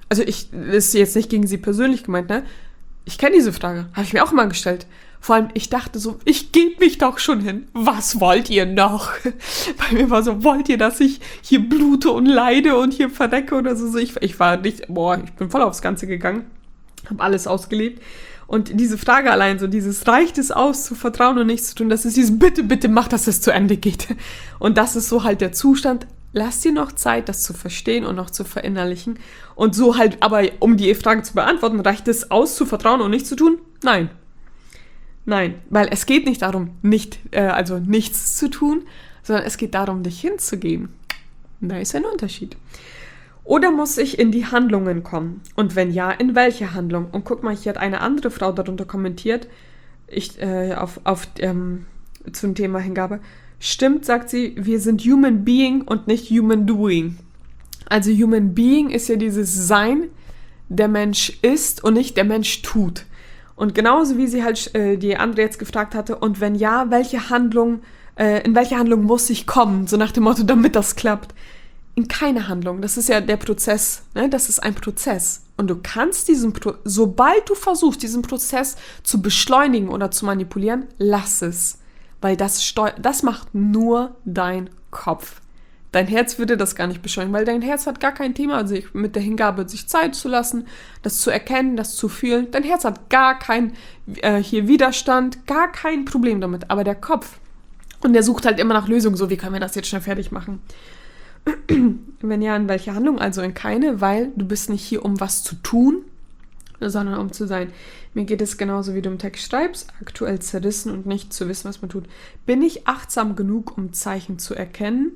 ist jetzt nicht gegen sie persönlich gemeint, ne? Ich kenne diese Frage, habe ich mir auch mal gestellt. Vor allem, ich dachte so, ich gebe mich doch schon hin. Was wollt ihr noch? Bei mir war so, wollt ihr, dass ich hier blute und leide und hier verrecke oder so? Ich war nicht, ich bin voll aufs Ganze gegangen, habe alles ausgelebt. Und diese Frage allein, so dieses, reicht es aus, zu vertrauen und nichts zu tun, das ist dieses, bitte, bitte mach, dass es zu Ende geht. Und das ist so halt der Zustand. Lass dir noch Zeit, das zu verstehen und noch zu verinnerlichen. Und so halt, aber um die Frage zu beantworten, reicht es aus, zu vertrauen und nichts zu tun? Nein. Nein, weil es geht nicht darum, nichts zu tun, sondern es geht darum, dich hinzugeben. Da ist ein Unterschied. Oder muss ich in die Handlungen kommen? Und wenn ja, in welche Handlung? Und guck mal, hier hat eine andere Frau darunter kommentiert, zum Thema Hingabe. Stimmt, sagt sie, wir sind Human Being und nicht Human Doing. Also Human Being ist ja dieses Sein, der Mensch ist und nicht der Mensch tut. Und genauso wie sie halt die andere jetzt gefragt hatte, und wenn ja, in welche Handlung muss ich kommen? So nach dem Motto, damit das klappt. In keine Handlung. Das ist ja der Prozess. Ne? Das ist ein Prozess. Und du kannst sobald du versuchst, diesen Prozess zu beschleunigen oder zu manipulieren, lass es. Weil das macht nur dein Kopf. Dein Herz würde das gar nicht beschleunigen, weil dein Herz hat gar kein Thema, sich mit der Hingabe sich Zeit zu lassen, das zu erkennen, das zu fühlen. Dein Herz hat gar keinen Widerstand, gar kein Problem damit. Aber der Kopf, und der sucht halt immer nach Lösungen, so wie können wir das jetzt schnell fertig machen. Wenn ja, in welche Handlung? Also in keine, weil du bist nicht hier, um was zu tun, sondern um zu sein. Mir geht es genauso, wie du im Text schreibst, aktuell zerrissen und nicht zu wissen, was man tut. Bin ich achtsam genug, um Zeichen zu erkennen?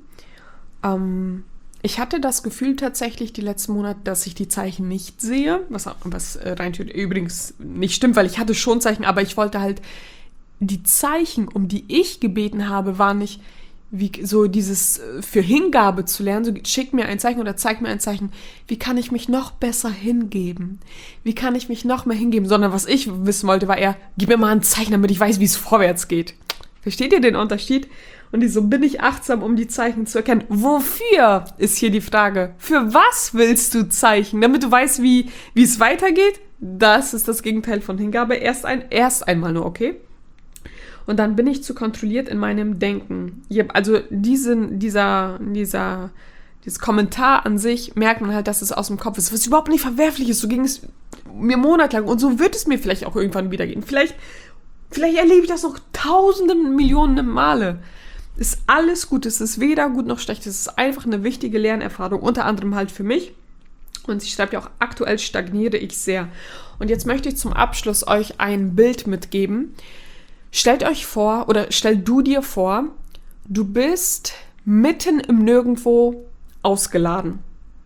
Ich hatte das Gefühl tatsächlich die letzten Monate, dass ich die Zeichen nicht sehe, was rein übrigens nicht stimmt, weil ich hatte schon Zeichen, aber ich wollte halt, die Zeichen, um die ich gebeten habe, waren nicht wie so dieses für Hingabe zu lernen, so schick mir ein Zeichen oder zeig mir ein Zeichen, wie kann ich mich noch besser hingeben? Wie kann ich mich noch mehr hingeben? Sondern was ich wissen wollte, war eher, gib mir mal ein Zeichen, damit ich weiß, wie es vorwärts geht. Versteht ihr den Unterschied? Und so bin ich achtsam, um die Zeichen zu erkennen. Wofür ist hier die Frage? Für was willst du Zeichen? Damit du weißt, wie es weitergeht? Das ist das Gegenteil von Hingabe. Erst einmal nur, okay? Und dann bin ich zu kontrolliert in meinem Denken. Also dieses Kommentar an sich merkt man halt, dass es aus dem Kopf ist, was überhaupt nicht verwerflich ist. So ging es mir monatelang und so wird es mir vielleicht auch irgendwann wieder gehen. Vielleicht erlebe ich das noch tausende, Millionen Male. Ist alles gut, es ist weder gut noch schlecht, es ist einfach eine wichtige Lernerfahrung, unter anderem halt für mich. Und sie schreibt ja auch, aktuell stagniere ich sehr. Und jetzt möchte ich zum Abschluss euch ein Bild mitgeben. Stellt euch vor, oder stell du dir vor, du bist mitten im Nirgendwo ausgeladen.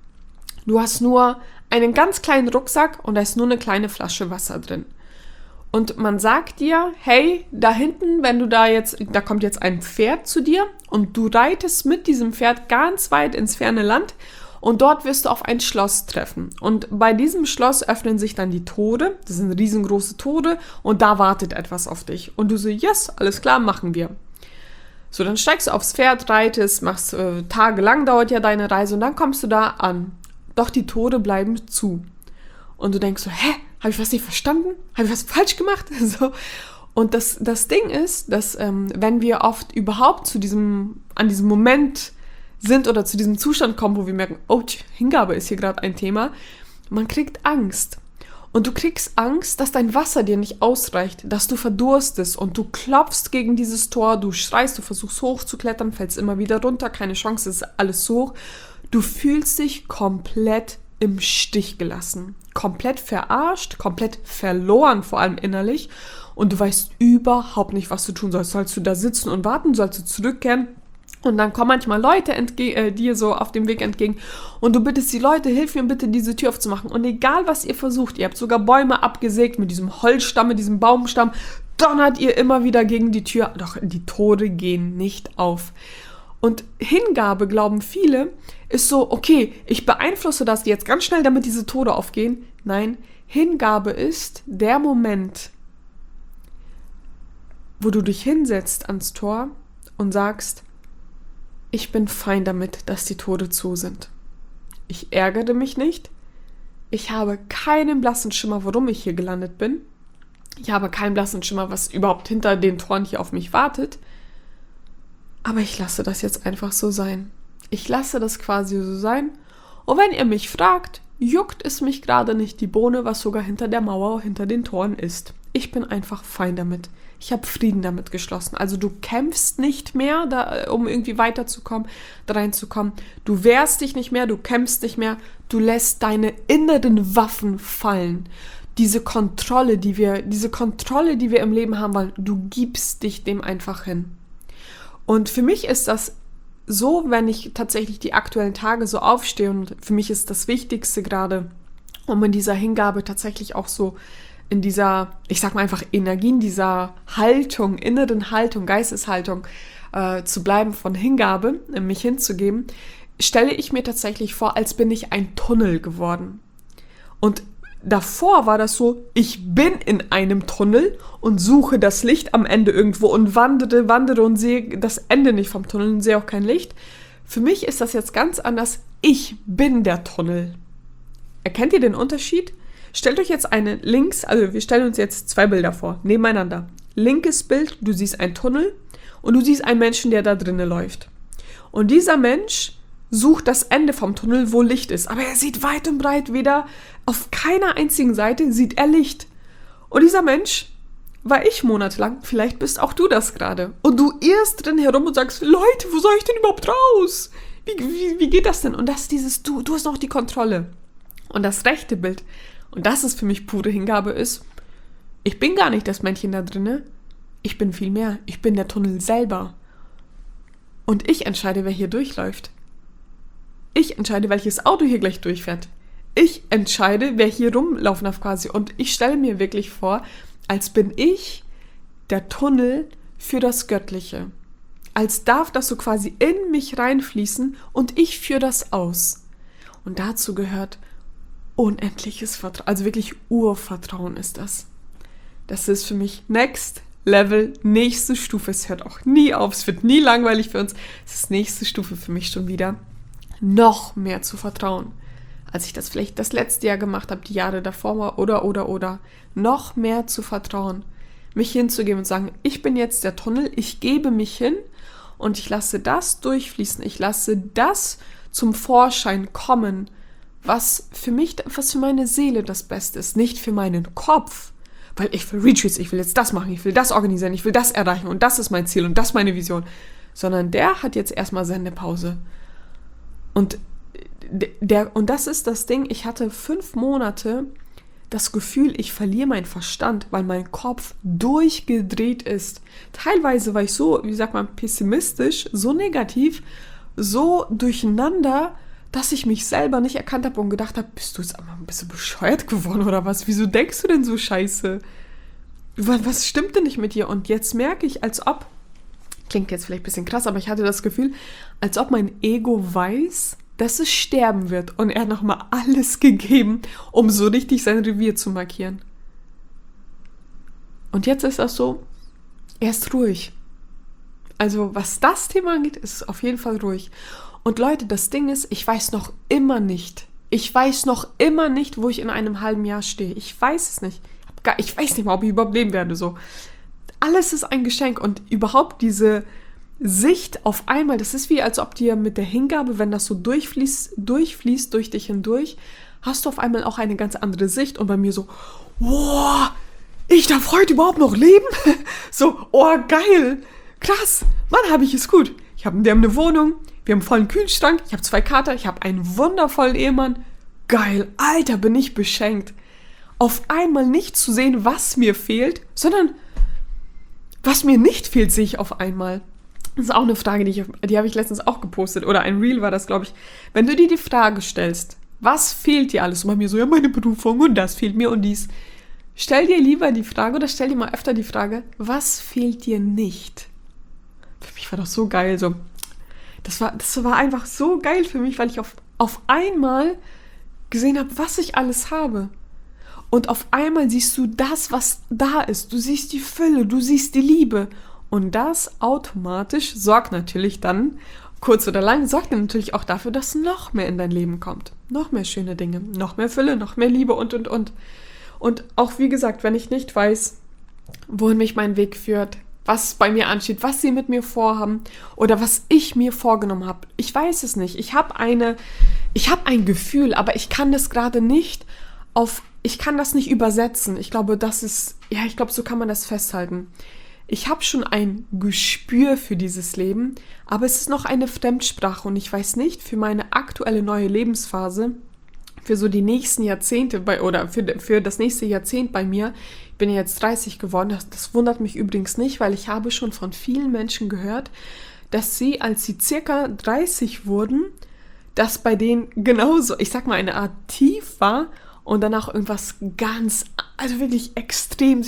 Du hast nur einen ganz kleinen Rucksack und da ist nur eine kleine Flasche Wasser drin. Und man sagt dir, hey, da hinten, da kommt jetzt ein Pferd zu dir und du reitest mit diesem Pferd ganz weit ins ferne Land und dort wirst du auf ein Schloss treffen. Und bei diesem Schloss öffnen sich dann die Tore, das sind riesengroße Tore und da wartet etwas auf dich. Und du so, yes, alles klar, machen wir. So, dann steigst du aufs Pferd, reitest, machst tagelang dauert ja deine Reise und dann kommst du da an. Doch die Tore bleiben zu. Und du denkst so, habe ich was nicht verstanden? Habe ich was falsch gemacht? So. Und das Ding ist, dass wenn wir oft überhaupt an diesem Moment sind oder zu diesem Zustand kommen, wo wir merken, oh, Hingabe ist hier gerade ein Thema, man kriegt Angst. Und du kriegst Angst, dass dein Wasser dir nicht ausreicht, dass du verdurstest und du klopfst gegen dieses Tor, du schreist, du versuchst hochzuklettern, fällst immer wieder runter, keine Chance, es ist alles so hoch. Du fühlst dich komplett im Stich gelassen, komplett verarscht, komplett verloren, vor allem innerlich, und du weißt überhaupt nicht, was du tun sollst. Sollst du da sitzen und warten, sollst du zurückkehren? Und dann kommen manchmal Leute dir so auf dem Weg entgegen und du bittest die Leute, hilf mir bitte, diese Tür aufzumachen. Und egal, was ihr versucht, ihr habt sogar Bäume abgesägt mit diesem Holzstamm, mit diesem Baumstamm, donnert ihr immer wieder gegen die Tür. Doch die Tore gehen nicht auf. Und Hingabe, glauben viele, ist so, okay, ich beeinflusse das jetzt ganz schnell, damit diese Tore aufgehen. Nein, Hingabe ist der Moment, wo du dich hinsetzt ans Tor und sagst, ich bin fein damit, dass die Tore zu sind. Ich ärgere mich nicht. Ich habe keinen blassen Schimmer, warum ich hier gelandet bin. Ich habe keinen blassen Schimmer, was überhaupt hinter den Toren hier auf mich wartet. Aber ich lasse das jetzt einfach so sein. Ich lasse das quasi so sein. Und wenn ihr mich fragt, juckt es mich gerade nicht die Bohne, was sogar hinter der Mauer, hinter den Toren ist. Ich bin einfach fein damit. Ich habe Frieden damit geschlossen. Also du kämpfst nicht mehr, um irgendwie weiterzukommen, da reinzukommen. Du wehrst dich nicht mehr, du kämpfst nicht mehr. Du lässt deine inneren Waffen fallen. Diese Kontrolle, die wir im Leben haben wollen, du gibst dich dem einfach hin. Und für mich ist das so, wenn ich tatsächlich die aktuellen Tage so aufstehe, und für mich ist das Wichtigste gerade, um in dieser Hingabe tatsächlich auch so in dieser, ich sag mal einfach Energie, in dieser Haltung, inneren Haltung, Geisteshaltung zu bleiben von Hingabe, mich hinzugeben, stelle ich mir tatsächlich vor, als bin ich ein Tunnel geworden. Und davor war das so, ich bin in einem Tunnel und suche das Licht am Ende irgendwo und wandere und sehe das Ende nicht vom Tunnel und sehe auch kein Licht. Für mich ist das jetzt ganz anders. Ich bin der Tunnel. Erkennt ihr den Unterschied? Stellt euch jetzt wir stellen uns jetzt 2 Bilder vor, nebeneinander. Linkes Bild, du siehst einen Tunnel und du siehst einen Menschen, der da drinnen läuft. Und dieser Mensch sucht das Ende vom Tunnel, wo Licht ist. Aber er sieht weit und breit auf keiner einzigen Seite sieht er Licht. Und dieser Mensch war ich monatelang. Vielleicht bist auch du das gerade. Und du irrst drin herum und sagst, Leute, wo soll ich denn überhaupt raus? Wie geht das denn? Und das ist dieses, du hast noch die Kontrolle. Und das rechte Bild, und das ist für mich pure Hingabe, ist, ich bin gar nicht das Männchen da drinne. Ich bin viel mehr. Ich bin der Tunnel selber. Und ich entscheide, wer hier durchläuft. Ich entscheide, welches Auto hier gleich durchfährt. Ich entscheide, wer hier rumlaufen darf quasi. Und ich stelle mir wirklich vor, als bin ich der Tunnel für das Göttliche. Als darf das so quasi in mich reinfließen und ich führe das aus. Und dazu gehört unendliches Vertrauen. Also wirklich Urvertrauen ist das. Das ist für mich Next Level, nächste Stufe. Es hört auch nie auf, es wird nie langweilig für uns. Es ist nächste Stufe für mich schon wieder. Noch mehr zu vertrauen, als ich das vielleicht das letzte Jahr gemacht habe, die Jahre davor war, oder. Noch mehr zu vertrauen, mich hinzugeben und sagen, ich bin jetzt der Tunnel, ich gebe mich hin und ich lasse das durchfließen, ich lasse das zum Vorschein kommen, was für meine Seele das Beste ist, nicht für meinen Kopf, weil ich will Retreats, ich will jetzt das machen, ich will das organisieren, ich will das erreichen und das ist mein Ziel und das ist meine Vision, sondern der hat jetzt erstmal Sendepause. Und das ist das Ding, ich hatte 5 Monate das Gefühl, ich verliere meinen Verstand, weil mein Kopf durchgedreht ist. Teilweise war ich so, wie sagt man, pessimistisch, so negativ, so durcheinander, dass ich mich selber nicht erkannt habe und gedacht habe, bist du jetzt einmal ein bisschen bescheuert geworden oder was? Wieso denkst du denn so scheiße? Was stimmt denn nicht mit dir? Und jetzt merke ich, als ob, klingt jetzt vielleicht ein bisschen krass, aber ich hatte das Gefühl, als ob mein Ego weiß, dass es sterben wird. Und er hat nochmal alles gegeben, um so richtig sein Revier zu markieren. Und jetzt ist das so, er ist ruhig. Also was das Thema angeht, ist es auf jeden Fall ruhig. Und Leute, das Ding ist, ich weiß noch immer nicht, wo ich in einem halben Jahr stehe. Ich weiß es nicht. Ich weiß nicht mal, ob ich überhaupt leben werde. So. Alles ist ein Geschenk und überhaupt diese Sicht auf einmal, das ist wie, als ob dir mit der Hingabe, wenn das so durchfließt durch dich hindurch, hast du auf einmal auch eine ganz andere Sicht und bei mir so, wow, ich darf heute überhaupt noch leben? So, oh geil, krass, Mann, habe ich es gut. Wir haben eine Wohnung, wir haben einen vollen Kühlschrank, ich habe 2 Kater, ich habe einen wundervollen Ehemann. Geil, Alter, bin ich beschenkt. Auf einmal nicht zu sehen, was mir fehlt, sondern was mir nicht fehlt, sehe ich auf einmal. Das ist auch eine Frage, die habe ich letztens auch gepostet. Oder ein Reel war das, glaube ich. Wenn du dir die Frage stellst, was fehlt dir alles? Und bei mir so, ja, meine Berufung und das fehlt mir und dies. Stell dir lieber die Frage oder stell dir mal öfter die Frage, was fehlt dir nicht? Für mich war das so geil. So. Das war einfach so geil für mich, weil ich auf einmal gesehen habe, was ich alles habe. Und auf einmal siehst du das, was da ist. Du siehst die Fülle, du siehst die Liebe. Und das automatisch sorgt natürlich dann kurz oder lang, sorgt dann natürlich auch dafür, dass noch mehr in dein Leben kommt. Noch mehr schöne Dinge, noch mehr Fülle, noch mehr Liebe und. Und auch, wie gesagt, wenn ich nicht weiß, wohin mich mein Weg führt, was bei mir ansteht, was sie mit mir vorhaben oder was ich mir vorgenommen habe. Ich weiß es nicht. Ich habe ein Gefühl, aber ich kann das gerade nicht ich kann das nicht übersetzen. Ich glaube, so kann man das festhalten. Ich habe schon ein Gespür für dieses Leben, aber es ist noch eine Fremdsprache und ich weiß nicht, für meine aktuelle neue Lebensphase, für so die nächsten Jahrzehnte für das nächste Jahrzehnt bei mir, ich bin ja jetzt 30 geworden, das wundert mich übrigens nicht, weil ich habe schon von vielen Menschen gehört, dass sie, als sie circa 30 wurden, dass bei denen genauso, ich sag mal, eine Art Tief war und danach irgendwas also wirklich extrem,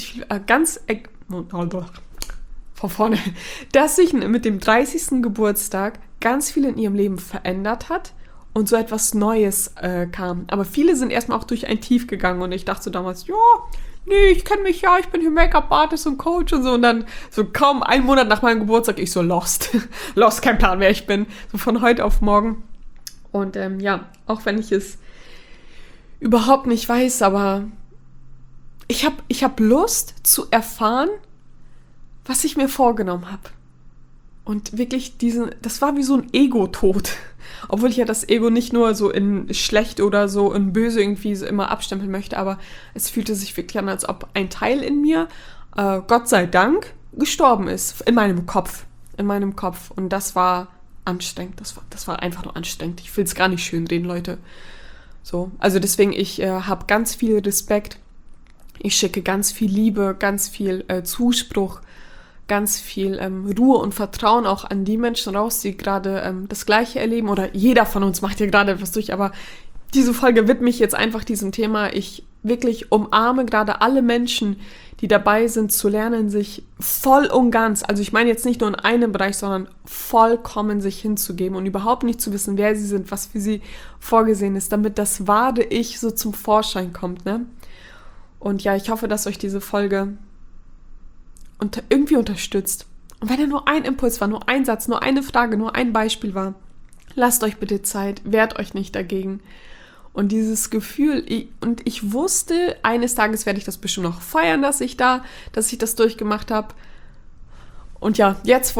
von vorne, dass sich mit dem 30. Geburtstag ganz viel in ihrem Leben verändert hat und so etwas Neues kam. Aber viele sind erstmal auch durch ein Tief gegangen und ich dachte so damals, ja, nee, ich kenne mich ja, ich bin hier Make-up-Artist und Coach und so. Und dann so kaum einen Monat nach meinem Geburtstag, ich so lost, kein Plan, wer ich bin. So von heute auf morgen. Und auch wenn ich es überhaupt nicht weiß, aber ich hab Lust zu erfahren, was ich mir vorgenommen habe. Und wirklich das war wie so ein Ego-Tod. Obwohl ich ja das Ego nicht nur so in schlecht oder so in böse irgendwie so immer abstempeln möchte, aber es fühlte sich wirklich an, als ob ein Teil in mir, Gott sei Dank, gestorben ist. In meinem Kopf. Und das war anstrengend. Das war einfach nur anstrengend. Ich will es gar nicht schönreden, Leute. So, also deswegen, ich habe ganz viel Respekt. Ich schicke ganz viel Liebe, ganz viel Zuspruch, ganz viel Ruhe und Vertrauen auch an die Menschen raus, die gerade das Gleiche erleben. Oder jeder von uns macht ja gerade etwas durch, aber diese Folge widme ich jetzt einfach diesem Thema. Ich wirklich umarme gerade alle Menschen, die dabei sind zu lernen, sich voll und ganz, also ich meine jetzt nicht nur in einem Bereich, sondern vollkommen sich hinzugeben und überhaupt nicht zu wissen, wer sie sind, was für sie vorgesehen ist, damit das wahre Ich so zum Vorschein kommt, ne? Und ja, ich hoffe, dass euch diese Folge irgendwie unterstützt. Und wenn da nur ein Impuls war, nur ein Satz, nur eine Frage, nur ein Beispiel war, lasst euch bitte Zeit, wehrt euch nicht dagegen. Und dieses Gefühl, ich wusste, eines Tages werde ich das bestimmt noch feiern, dass ich das durchgemacht habe. Und ja, jetzt,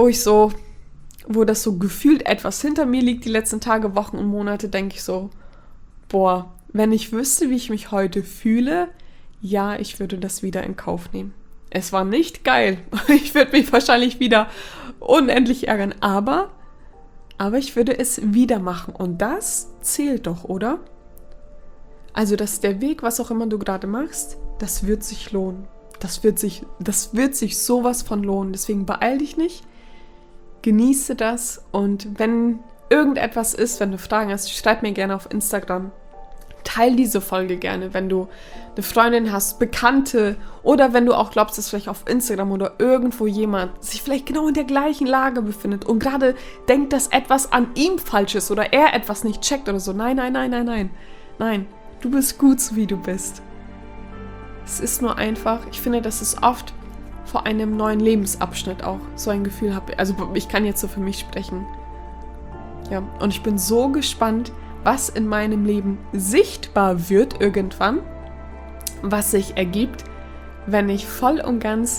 wo das so gefühlt etwas hinter mir liegt, die letzten Tage, Wochen und Monate, denke ich so, boah, wenn ich wüsste, wie ich mich heute fühle, ja, ich würde das wieder in Kauf nehmen. Es war nicht geil. Ich würde mich wahrscheinlich wieder unendlich ärgern, aber ich würde es wieder machen. Und das zählt doch, oder? Also, dass der Weg, was auch immer du gerade machst, das wird sich lohnen. Das wird sich sowas von lohnen. Deswegen beeil dich nicht, genieße das und wenn irgendetwas ist, wenn du Fragen hast, schreib mir gerne auf Instagram. Teil diese Folge gerne, wenn du eine Freundin hast, Bekannte oder wenn du auch glaubst, dass vielleicht auf Instagram oder irgendwo jemand sich vielleicht genau in der gleichen Lage befindet und gerade denkt, dass etwas an ihm falsch ist oder er etwas nicht checkt oder so. Nein. Nein, du bist gut, so wie du bist. Es ist nur einfach, ich finde, dass es oft vor einem neuen Lebensabschnitt auch so ein Gefühl habe. Also ich kann jetzt so für mich sprechen. Ja, und ich bin so gespannt, was in meinem Leben sichtbar wird irgendwann, was sich ergibt, wenn ich voll und ganz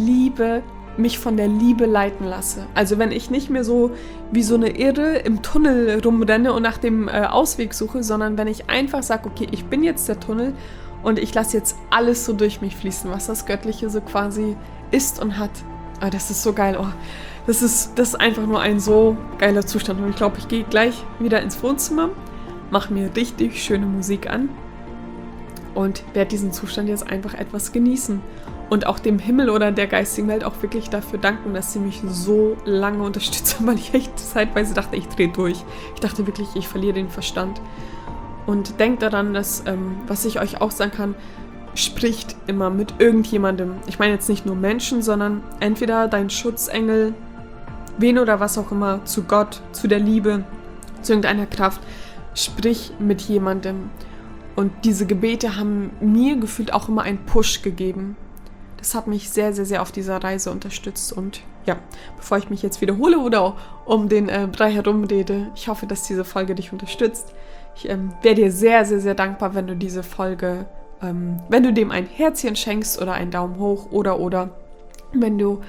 mich von der Liebe leiten lasse. Also wenn ich nicht mehr so wie so eine Irre im Tunnel rumrenne und nach dem Ausweg suche, sondern wenn ich einfach sage, okay, ich bin jetzt der Tunnel und ich lasse jetzt alles so durch mich fließen, was das Göttliche so quasi ist und hat. Ah, das ist so geil. Oh, das ist einfach nur ein so geiler Zustand. Und ich glaube, ich gehe gleich wieder ins Wohnzimmer, mache mir richtig schöne Musik an und werde diesen Zustand jetzt einfach etwas genießen. Und auch dem Himmel oder der geistigen Welt auch wirklich dafür danken, dass sie mich so lange unterstützen, weil ich echt zeitweise dachte, ich drehe durch. Ich dachte wirklich, ich verliere den Verstand. Und denkt daran, dass, was ich euch auch sagen kann, spricht immer mit irgendjemandem. Ich meine jetzt nicht nur Menschen, sondern entweder dein Schutzengel, wen oder was auch immer, zu Gott, zu der Liebe, zu irgendeiner Kraft. Sprich mit jemandem. Und diese Gebete haben mir gefühlt auch immer einen Push gegeben. Das hat mich sehr, sehr, sehr auf dieser Reise unterstützt. Und ja, bevor ich mich jetzt wiederhole oder um den Brei herumrede, ich hoffe, dass diese Folge dich unterstützt. Ich wäre dir sehr, sehr, sehr dankbar, wenn du diese Folge, wenn du dem ein Herzchen schenkst oder einen Daumen hoch oder wenn du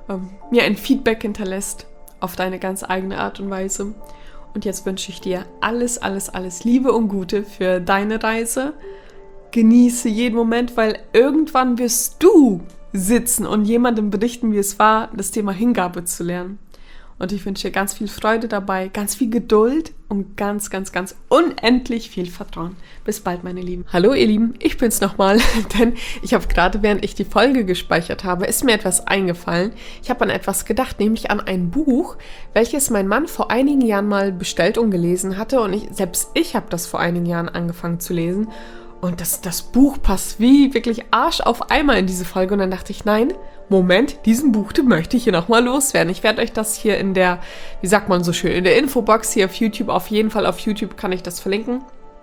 mir ein Feedback hinterlässt auf deine ganz eigene Art und Weise. Und jetzt wünsche ich dir alles, alles, alles Liebe und Gute für deine Reise. Genieße jeden Moment, weil irgendwann wirst du sitzen und jemandem berichten, wie es war, das Thema Hingabe zu lernen. Und ich wünsche dir ganz viel Freude dabei, ganz viel Geduld und ganz, ganz, ganz unendlich viel Vertrauen. Bis bald, meine Lieben. Hallo, ihr Lieben, ich bin's nochmal, denn ich habe gerade, während ich die Folge gespeichert habe, ist mir etwas eingefallen. Ich habe an etwas gedacht, nämlich an ein Buch, welches mein Mann vor einigen Jahren mal bestellt und gelesen hatte. Und selbst ich habe das vor einigen Jahren angefangen zu lesen. Und das Buch passt wie wirklich Arsch auf Eimer in diese Folge. Und dann dachte ich, nein, Moment, diesen Buch, den möchte ich hier nochmal loswerden. Ich werde euch das hier in der, wie sagt man so schön, in der Infobox hier auf YouTube, auf jeden Fall auf YouTube kann ich das verlinken.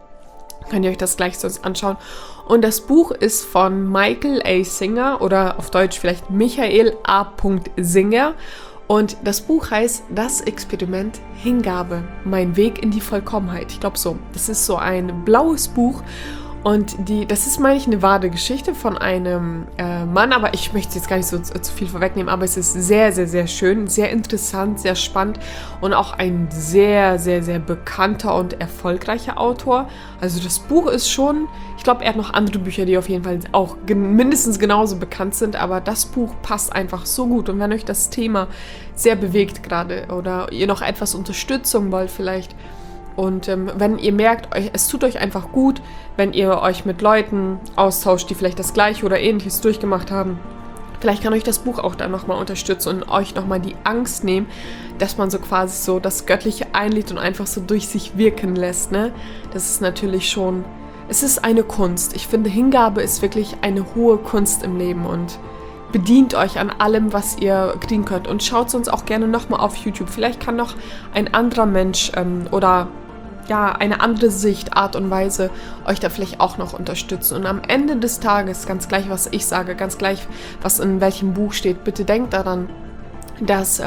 Könnt ihr euch das gleich sonst anschauen. Und das Buch ist von Michael A. Singer oder auf Deutsch vielleicht Michael A. Singer. Und das Buch heißt Das Experiment Hingabe, mein Weg in die Vollkommenheit. Ich glaube so, das ist so ein blaues Buch. Und das ist, meine ich, eine wahre Geschichte von einem Mann, aber ich möchte jetzt gar nicht so zu viel vorwegnehmen, aber es ist sehr, sehr, sehr schön, sehr interessant, sehr spannend und auch ein sehr, sehr, sehr bekannter und erfolgreicher Autor. Also das Buch ist schon, ich glaube, er hat noch andere Bücher, die auf jeden Fall auch mindestens genauso bekannt sind, aber das Buch passt einfach so gut. Und wenn euch das Thema sehr bewegt gerade oder ihr noch etwas Unterstützung wollt vielleicht, und wenn ihr merkt, es tut euch einfach gut, wenn ihr euch mit Leuten austauscht, die vielleicht das Gleiche oder Ähnliches durchgemacht haben, vielleicht kann euch das Buch auch dann nochmal unterstützen und euch nochmal die Angst nehmen, dass man so quasi so das Göttliche einlädt und einfach so durch sich wirken lässt, ne? Das ist natürlich schon, es ist eine Kunst. Ich finde, Hingabe ist wirklich eine hohe Kunst im Leben und bedient euch an allem, was ihr kriegen könnt. Und schaut es uns auch gerne nochmal auf YouTube. Vielleicht kann noch ein anderer Mensch oder ja, eine andere Sicht, Art und Weise euch da vielleicht auch noch unterstützen. Und am Ende des Tages, ganz gleich, was ich sage, ganz gleich, was in welchem Buch steht, bitte denkt daran, dass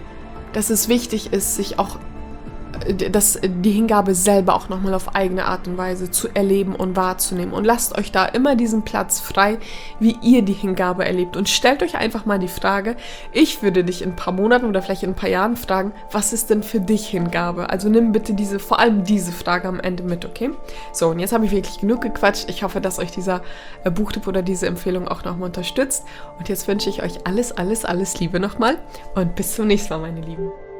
es wichtig ist, sich auch die Hingabe selber auch nochmal auf eigene Art und Weise zu erleben und wahrzunehmen. Und lasst euch da immer diesen Platz frei, wie ihr die Hingabe erlebt. Und stellt euch einfach mal die Frage, ich würde dich in ein paar Monaten oder vielleicht in ein paar Jahren fragen, was ist denn für dich Hingabe? Also nimm bitte vor allem diese Frage am Ende mit, okay? So, und jetzt habe ich wirklich genug gequatscht. Ich hoffe, dass euch dieser Buchtipp oder diese Empfehlung auch nochmal unterstützt. Und jetzt wünsche ich euch alles, alles, alles Liebe nochmal und bis zum nächsten Mal, meine Lieben.